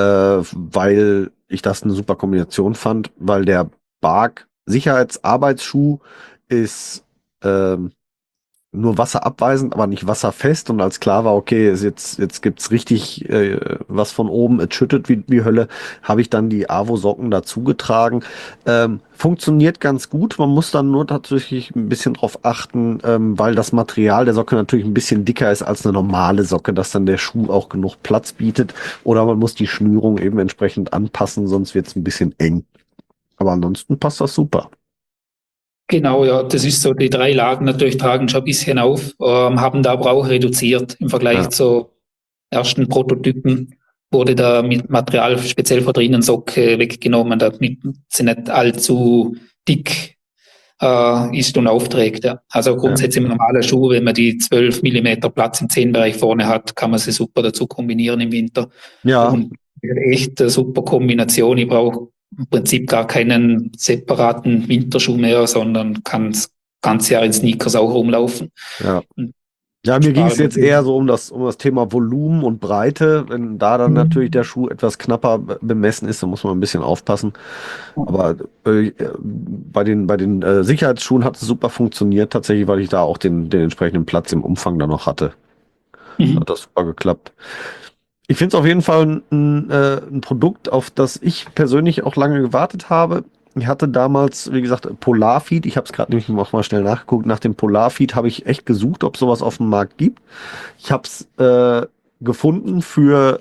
weil ich das eine super Kombination fand, weil der Bark Sicherheitsarbeitsschuh ist ähm, nur wasserabweisend, aber nicht wasserfest. Und als klar war, okay, jetzt gibt's richtig was von oben, es schüttet wie Hölle, habe ich dann die Avo-Socken dazu getragen. Funktioniert ganz gut. Man muss dann nur tatsächlich ein bisschen drauf achten, weil das Material der Socke natürlich ein bisschen dicker ist als eine normale Socke, dass dann der Schuh auch genug Platz bietet. Oder man muss die Schnürung eben entsprechend anpassen, sonst wird's ein bisschen eng. Aber ansonsten passt das super. Genau, ja, das ist so, die 3 Lagen natürlich tragen schon ein bisschen auf, haben da aber auch reduziert im Vergleich Ja, zu ersten Prototypen wurde da mit Material speziell von der Innensocke weggenommen, damit sie nicht allzu dick ist und aufträgt. Ja. Also ja. grundsätzlich im normalen Schuh, wenn man die 12 Millimeter Platz im Zehenbereich vorne hat, kann man sie super dazu kombinieren im Winter. Ja, Und echt eine super Kombination. Ich brauche im Prinzip gar keinen separaten Winterschuh mehr, sondern kann das ganze Jahr in Sneakers auch rumlaufen. ja. Und Ja, mir ging spare es jetzt eher so um das Thema Volumen und Breite. Wenn da dann natürlich der Schuh etwas knapper bemessen ist, dann muss man ein bisschen aufpassen. Aber bei den Sicherheitsschuhen hat es super funktioniert, tatsächlich, weil ich da auch den entsprechenden Platz im Umfang dann noch hatte. Mhm. Hat das super geklappt. Ich finde es auf jeden Fall ein Produkt, auf das ich persönlich auch lange gewartet habe. Ich hatte damals, wie gesagt, Polarfeed. Ich habe es gerade nämlich noch mal schnell nachgeguckt. Nach dem Polarfeed habe ich echt gesucht, ob sowas auf dem Markt gibt. Ich habe es gefunden für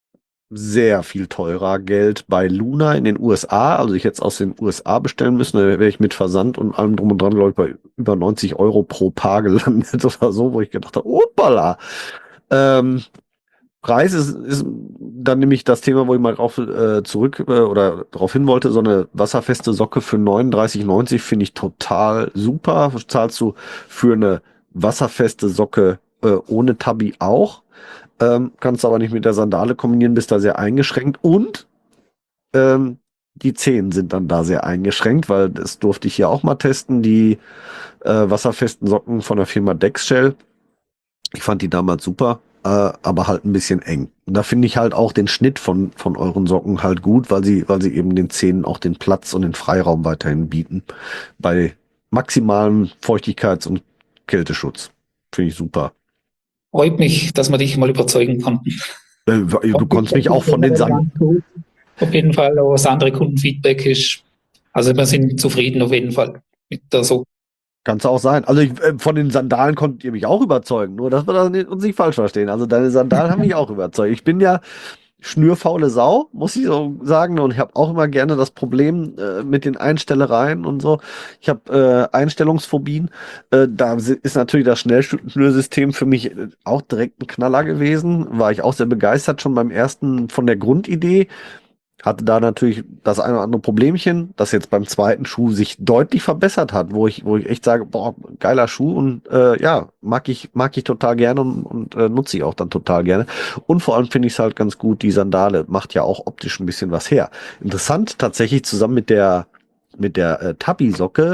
sehr viel teurer Geld bei Luna in den USA. Also ich jetzt aus den USA bestellen müssen, da wäre ich mit Versand und allem drum und dran, glaube ich, bei über 90 € pro Paar gelandet oder so, wo ich gedacht habe, opala. Ähm, Preis ist dann nämlich das Thema, wo ich mal drauf zurück oder darauf hin wollte. So eine wasserfeste Socke für 39,90 finde ich total super. Was zahlst du für eine wasserfeste Socke ohne Tabi auch? Kannst aber nicht mit der Sandale kombinieren, bist da sehr eingeschränkt. Und ähm, die Zehen sind dann da sehr eingeschränkt, weil das durfte ich ja auch mal testen, die wasserfesten Socken von der Firma Dexshell. Ich fand die damals super, aber halt ein bisschen eng. Und da finde ich halt auch den Schnitt von euren Socken halt gut, weil sie eben den Zähnen auch den Platz und den Freiraum weiterhin bieten. Bei maximalem Feuchtigkeits- und Kälteschutz. Finde ich super. Freut mich, dass wir dich mal überzeugen konnten. Du konntest mich auch von den Sand. Auf jeden Fall, auch das andere Kundenfeedback ist, also wir sind zufrieden auf jeden Fall mit der so. Kann's auch sein. Also von den Sandalen konntet ihr mich auch überzeugen. Nur, dass wir das uns nicht falsch verstehen. Also deine Sandalen haben mich auch überzeugt. Ich bin ja schnürfaule Sau, muss ich so sagen. Und ich habe auch immer gerne das Problem mit den Einstellereien und so. Ich habe Einstellungsphobien. Ist natürlich das Schnellschnürsystem für mich auch direkt ein Knaller gewesen. War ich auch sehr begeistert schon beim ersten von der Grundidee. Hatte da natürlich das eine oder andere Problemchen, das jetzt beim zweiten Schuh sich deutlich verbessert hat, wo ich echt sage, boah, geiler Schuh und ja, mag ich total gerne und nutze ich auch dann total gerne. Und vor allem finde ich es halt ganz gut, die Sandale macht ja auch optisch ein bisschen was her. Interessant tatsächlich zusammen mit der Tabi-Socke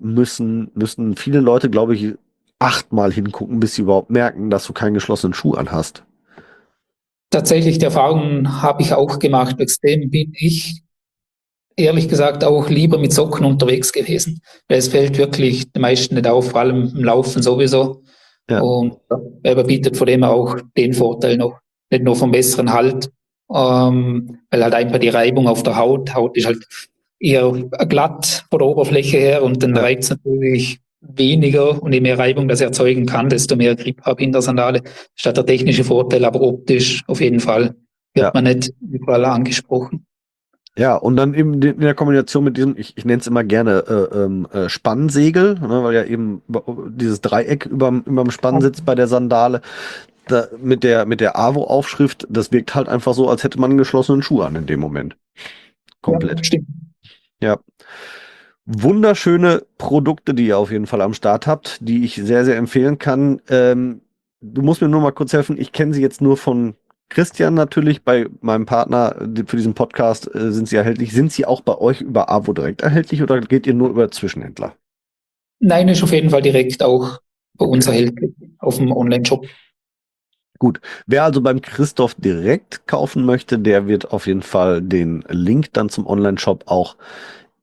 müssen viele Leute, glaube ich, 8-mal hingucken, bis sie überhaupt merken, dass du keinen geschlossenen Schuh anhast. Tatsächlich, die Erfahrungen habe ich auch gemacht. Extrem bin ich ehrlich gesagt auch lieber mit Socken unterwegs gewesen. Weil es fällt wirklich den meisten nicht auf, vor allem im Laufen sowieso. Ja, Und er bietet von dem her auch den Vorteil noch, nicht nur vom besseren Halt, weil halt einfach die Reibung auf der Haut ist halt eher glatt von der Oberfläche her und dann ja, reibt es natürlich weniger und je mehr Reibung das erzeugen kann, desto mehr Grip habe ich in der Sandale. Statt der technische Vorteil, aber optisch auf jeden Fall ja. wird man nicht überall angesprochen. Ja, und dann eben in der Kombination mit diesem, ich nenne es immer gerne Spannsegel, ne, weil ja eben dieses Dreieck überm Spann sitzt bei der Sandale, mit der AVO-Aufschrift, das wirkt halt einfach so, als hätte man einen geschlossenen Schuh an in dem Moment. Ja, Komplett. stimmt. Ja. Wunderschöne Produkte, die ihr auf jeden Fall am Start habt, die ich sehr, sehr empfehlen kann. Du musst mir nur mal kurz helfen. Ich kenne sie jetzt nur von Christian natürlich. Bei meinem Partner für diesen Podcast sind sie erhältlich. Sind sie auch bei euch über AWO direkt erhältlich oder geht ihr nur über Zwischenhändler? Nein, ist auf jeden Fall direkt auch bei uns Okay. erhältlich auf dem Online-Shop. Gut. Wer also beim Christoph direkt kaufen möchte, der wird auf jeden Fall den Link dann zum Online-Shop auch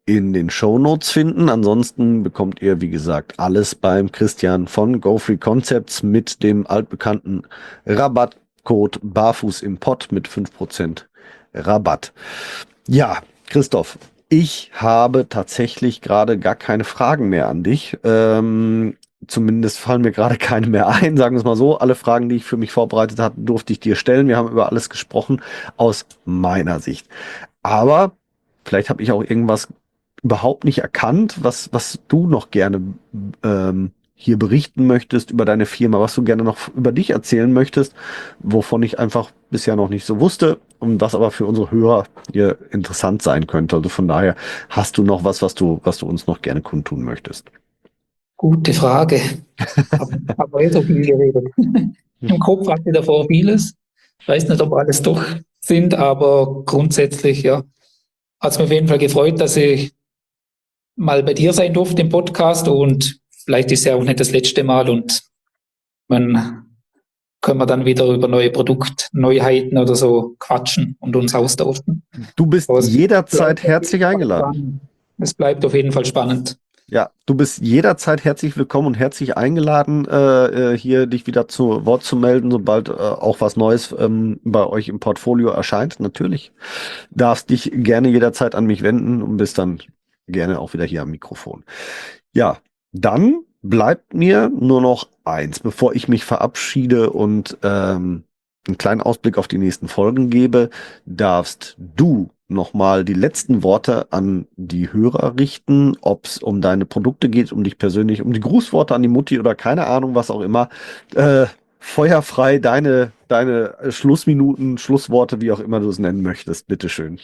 in den Shownotes finden. Ansonsten bekommt ihr, wie gesagt, alles beim Christian von GoFreeConcepts mit dem altbekannten Rabattcode Barfuß im Pott mit 5% Rabatt. Ja, Christoph, ich habe tatsächlich gerade gar keine Fragen mehr an dich. Zumindest fallen mir gerade keine mehr ein, sagen wir es mal so. Alle Fragen, die ich für mich vorbereitet hatte, durfte ich dir stellen. Wir haben über alles gesprochen aus meiner Sicht. Aber vielleicht habe ich auch irgendwas überhaupt nicht erkannt, was du noch gerne hier berichten möchtest über deine Firma, was du gerne noch über dich erzählen möchtest, wovon ich einfach bisher noch nicht so wusste und was aber für unsere Hörer hier interessant sein könnte. Also von daher hast du noch was du uns noch gerne kundtun möchtest. Gute Frage. Hab so viel geredet. Im Kopf hatte ich davor vieles. Ich weiß nicht, ob alles doch sind, aber grundsätzlich, ja, hat es mich auf jeden Fall gefreut, dass ich mal bei dir sein durfte im Podcast und vielleicht ist ja auch nicht das letzte Mal und man können wir dann wieder über neue Produktneuheiten oder so quatschen und uns austauschen. Du bist Aber es jederzeit bleibt auf herzlich jeden Fall eingeladen. spannend. Es bleibt auf jeden Fall spannend. Ja, du bist jederzeit herzlich willkommen und herzlich eingeladen, hier dich wieder zu Wort zu melden, sobald auch was Neues bei euch im Portfolio erscheint. Natürlich darfst dich gerne jederzeit an mich wenden und bist dann gerne auch wieder hier am Mikrofon. Ja, dann bleibt mir nur noch eins, bevor ich mich verabschiede und einen kleinen Ausblick auf die nächsten Folgen gebe, darfst du nochmal die letzten Worte an die Hörer richten, ob es um deine Produkte geht, um dich persönlich, um die Grußworte an die Mutti oder keine Ahnung, was auch immer. Feuerfrei deine Schlussminuten, Schlussworte, wie auch immer du es nennen möchtest. Bitteschön.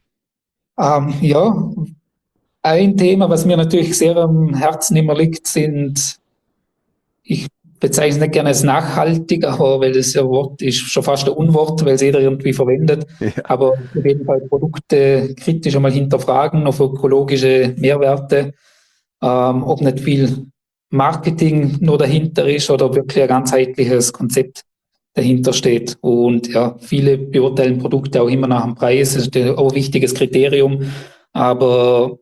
Ja, ein Thema, was mir natürlich sehr am Herzen immer liegt, ich bezeichne es nicht gerne als nachhaltig, aber weil das ja Wort ist schon fast ein Unwort, weil es jeder irgendwie verwendet. Ja. Aber auf jeden Fall Produkte kritisch einmal hinterfragen auf ökologische Mehrwerte, ob nicht viel Marketing nur dahinter ist oder ob wirklich ein ganzheitliches Konzept dahinter steht. Und ja, viele beurteilen Produkte auch immer nach dem Preis, das ist auch ein wichtiges Kriterium, aber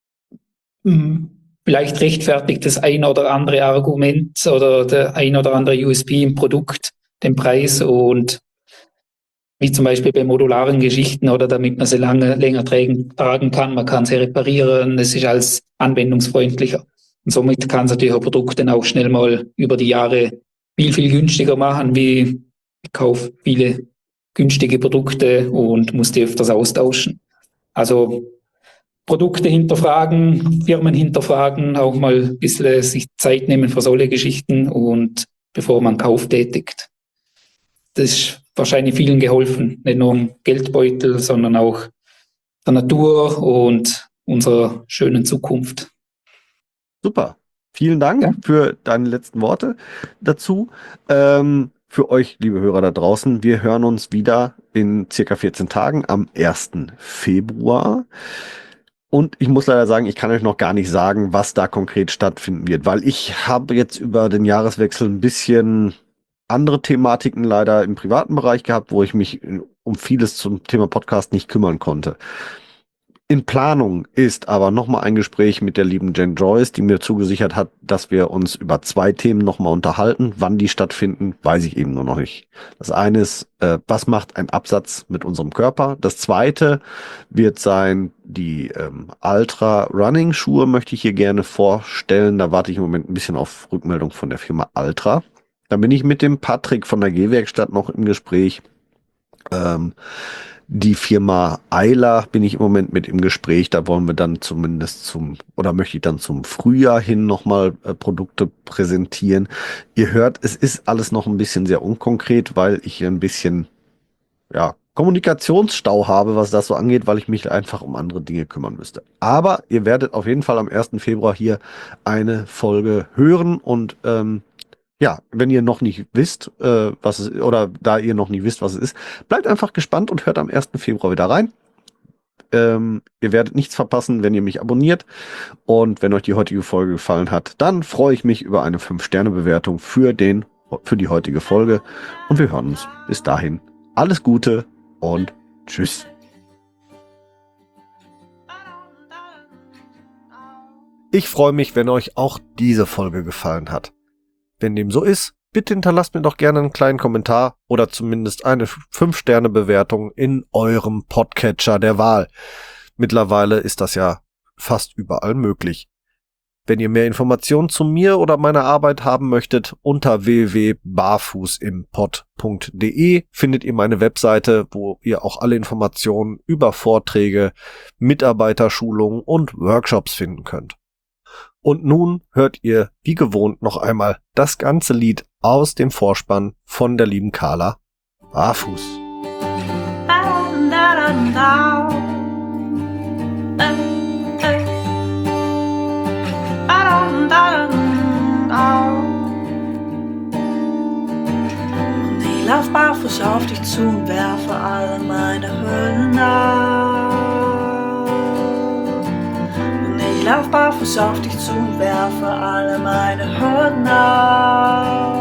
vielleicht rechtfertigt das ein oder andere Argument oder der ein oder andere USP im Produkt den Preis und wie zum Beispiel bei modularen Geschichten oder damit man sie länger tragen kann, man kann sie reparieren, es ist alles anwendungsfreundlicher. Und somit kann es natürlich ein Produkt dann auch schnell mal über die Jahre viel günstiger machen, wie ich kaufe viele günstige Produkte und muss die öfters austauschen. Also Produkte hinterfragen, Firmen hinterfragen, auch mal ein bisschen sich Zeit nehmen für solche Geschichten und bevor man Kauf tätigt. Das ist wahrscheinlich vielen geholfen, nicht nur im Geldbeutel, sondern auch der Natur und unserer schönen Zukunft. Super. Vielen Dank Ja. für deine letzten Worte dazu. Für euch, liebe Hörer da draußen, wir hören uns wieder in circa 14 Tagen am 1. Februar. Und ich muss leider sagen, ich kann euch noch gar nicht sagen, was da konkret stattfinden wird, weil ich habe jetzt über den Jahreswechsel ein bisschen andere Thematiken leider im privaten Bereich gehabt, wo ich mich um vieles zum Thema Podcast nicht kümmern konnte. In Planung ist aber nochmal ein Gespräch mit der lieben Jen Joyce, die mir zugesichert hat, dass wir uns über 2 Themen nochmal unterhalten. Wann die stattfinden, weiß ich eben nur noch nicht. Das eine ist, was macht ein Absatz mit unserem Körper? Das zweite wird sein, die Ultra Running Schuhe möchte ich hier gerne vorstellen. Da warte ich im Moment ein bisschen auf Rückmeldung von der Firma Ultra. Dann bin ich mit dem Patrick von der G-Werkstatt noch im Gespräch. Die Firma Eiler bin ich im Moment mit im Gespräch. Da wollen wir dann zumindest möchte ich dann zum Frühjahr hin nochmal Produkte präsentieren. Ihr hört, es ist alles noch ein bisschen sehr unkonkret, weil ich ein bisschen, ja, Kommunikationsstau habe, was das so angeht, weil ich mich einfach um andere Dinge kümmern müsste. Aber ihr werdet auf jeden Fall am 1. Februar hier eine Folge hören und ja, wenn ihr noch nicht wisst, was es oder da ihr noch nicht wisst, was es ist, bleibt einfach gespannt und hört am 1. Februar wieder rein. Ihr werdet nichts verpassen, wenn ihr mich abonniert. Und wenn euch die heutige Folge gefallen hat, dann freue ich mich über eine 5-Sterne-Bewertung für die heutige Folge. Und wir hören uns bis dahin. Alles Gute und tschüss. Ich freue mich, wenn euch auch diese Folge gefallen hat. Wenn dem so ist, bitte hinterlasst mir doch gerne einen kleinen Kommentar oder zumindest eine 5-Sterne-Bewertung in eurem Podcatcher der Wahl. Mittlerweile ist das ja fast überall möglich. Wenn ihr mehr Informationen zu mir oder meiner Arbeit haben möchtet, unter www.barfußimpod.de findet ihr meine Webseite, wo ihr auch alle Informationen über Vorträge, Mitarbeiterschulungen und Workshops finden könnt. Und nun hört ihr wie gewohnt noch einmal das ganze Lied aus dem Vorspann von der lieben Carla, Barfuß. Und ich lauf barfuß auf dich zu und werfe alle meine Hüllen ab. Und ich lauf barfuß auf dich zu und werfe alle meine Hürden ab.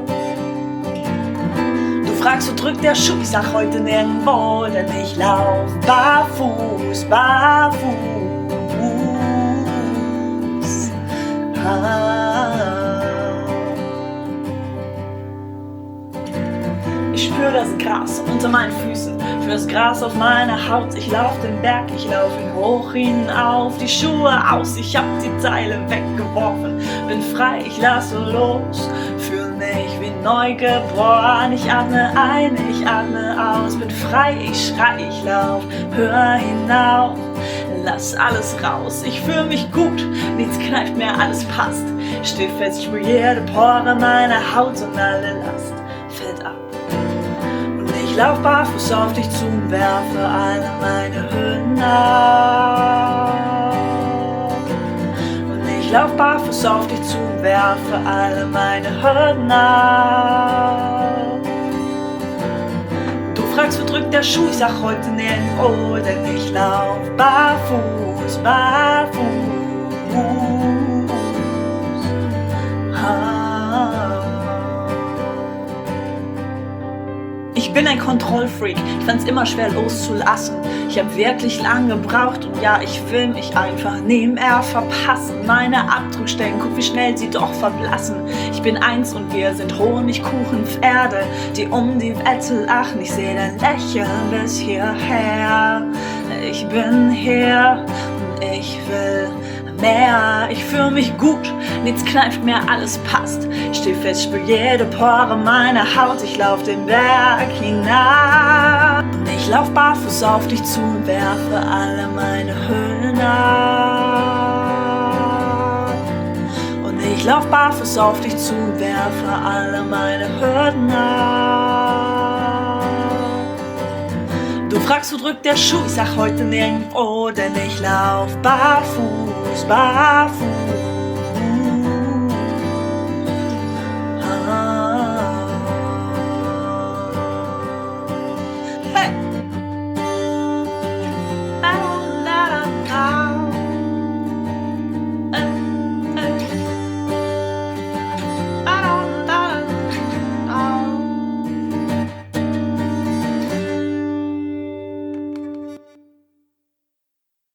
Du fragst, wo drückt der Schuh? Ich sag heute nirgendwo, denn ich lauf barfuß, barfuß. Ich spür das Gras unter meinen Füßen, für das Gras auf meiner Haut. Ich lauf den Berg, ich lauf ihn hoch hinauf, die Schuhe aus, ich hab die Teile weggeworfen. Bin frei, ich lasse los, fühl mich wie neugeboren. Ich atme ein, ich atme aus, bin frei, ich schrei, ich lauf, hör hinauf. Lass alles raus, ich fühl mich gut, nichts kneift mehr, alles passt. Steh fest, ich spür jede Pore meiner Haut und alle Last fällt ab. Und ich lauf barfuß auf dich zu und werfe alle meine Hüllen ab. Und ich lauf barfuß auf dich zu und werfe alle meine Hürden ab. Du fragst, wo drückt der Schuh? Ich sag heute nirgendwo, denn ich lauf barfuß, barfuß. Ich bin ein Kontrollfreak, ich fand's immer schwer loszulassen. Ich hab wirklich lang gebraucht und ja, ich will mich einfach nie mehr verpassen. Meine Abdruckstellen, guck wie schnell sie doch verblassen. Ich bin eins und wir sind Honigkuchenpferde, die um die Wette lachen. Ich seh dein Lächeln bis hierher. Ich bin hier und ich will mehr. Ich fühl mich gut, nichts kneift mehr, alles passt. Steh fest, spür jede Pore meiner Haut. Ich lauf den Berg hinab. Und ich lauf barfuß auf dich zu und werfe alle meine Hüllen ab. Und ich lauf barfuß auf dich zu und werfe alle meine Hürden ab. Du fragst, wo drückt der Schuh? Ich sag heute nirgendwo, denn ich lauf barfuß, barfuß.